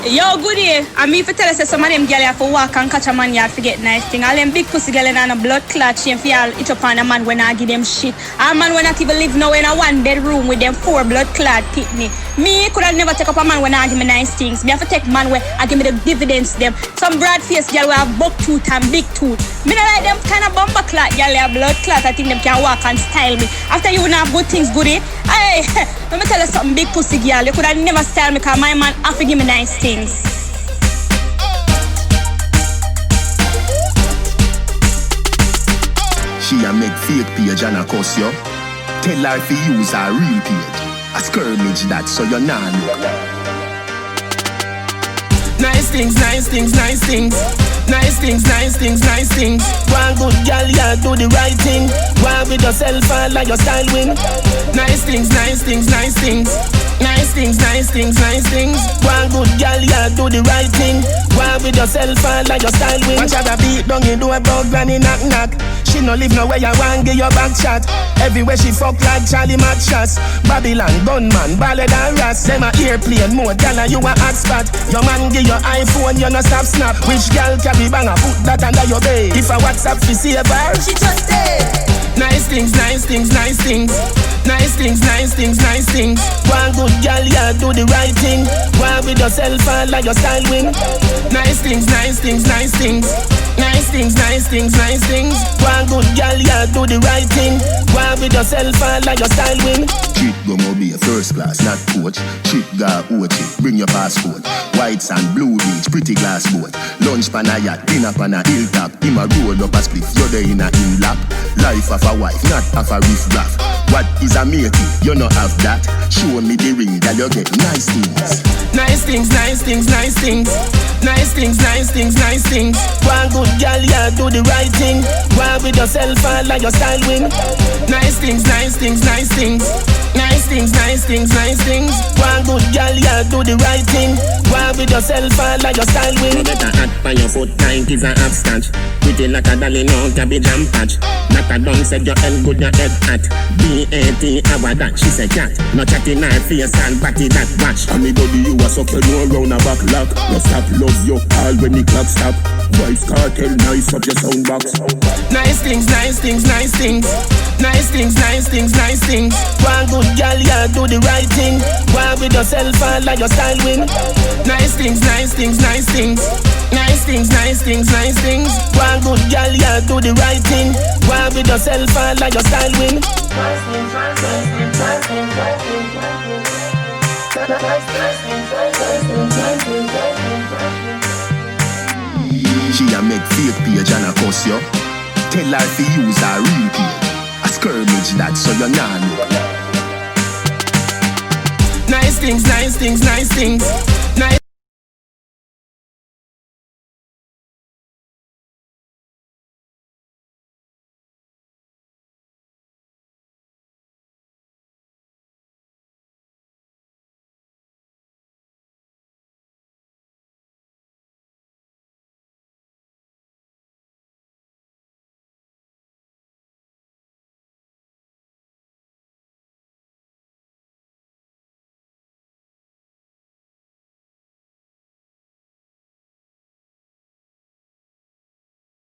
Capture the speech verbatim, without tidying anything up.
Yo, good day. I mean, if you tell us that some of them girls have to walk and catch a man yard to get nice thing. All them big pussy girls and a blood clot chain for y'all it up on a man when I give them shit. A man when not even live now in a one bedroom with them four blood clot pitney. Me could have never take up a man when I give me nice things. Me have to take man when I give me the dividends them. Some broad face girl will have buck tooth and big tooth. Me not like them kind of bumper clot girl have blood clot. I think them can walk and style me. After you not have good things, goodie. Hey, let me tell you something, big pussy girl. You could have never style me because my man have to give me nice things. She a make fake page and a cuss you. Tell her to use her real page. A skirmish that so you nah look. Nice things, nice things, nice things. Nice things, nice things, nice things. One good girl, yeah, do the right thing. One with yourself and like your style win. Nice things, nice things, nice things. Nice things, nice things, nice things. One good girl, yeah, do the right thing. One with yourself and like your style win. Watch out a beat down, you do a bug granny knock knock. She no live nowhere, you want give your back chat. Everywhere she fuck like Charlie Mad shots. Babylon, gunman, ballad and rats. Them a airplane mode, girl and you a hot spot. Your man give your iPhone, you no stop snap. Which girl carry banger, put that under your bed. If a WhatsApp fi save her, she just dead. Nice things, nice things, nice things. Nice things, nice things, nice things. One good girl, yeah, do the right thing. One with yourself and like your style win. Nice things, nice things, nice things. Nice things, nice things, nice things. One good girl, yeah, do the right thing. One with yourself and like your style win. Treat go be a first class, not coach. Treat ga O T, bring your passport. White sand, blue beach, pretty glass boat. Lunch pan a yacht, dinner pan a hilltop. Him a roll up a split, you're there in a in lap. Life of a wife, not of a riff raff. What is a matey? You no have that. Show me the ring, girl, you get nice things. Nice things, nice things, nice things. Nice things, nice things, nice things. One good girl, yeah, do the right thing. One with yourself and like your style win. Nice things, nice things, nice things. Nice things, nice things, nice things. One good girl, yeah, do the right thing. One with yourself and like your style win. You better hat by your foot, tight is a abstract. Pretty like a dolly, no cabbage and patch. Not a done said your head good, your head at. B A T, our that, she said cat. No chat in her face and body that watch. And me body you a suck, you know round a back lock. No stop, love you, all when the clock stop. Voice cartel, nice up your sound box. Nice things, nice things, nice things. Nice things, nice things, nice things. One good girl, yeah, do the right thing. One with yourself and like your style win. Nice things, nice things, nice things. Nice things, nice things, nice things. One good girl, yeah, do the right thing. One with yourself and like your style win. Nice things, nice things, nice things, nice things, nice things. Nice things, nice things, nice things, nice things, nice things. She a make fake page and a cuss you. Tell her to use her real page. A skirmish that so you nah look. Nice things, nice things, nice things.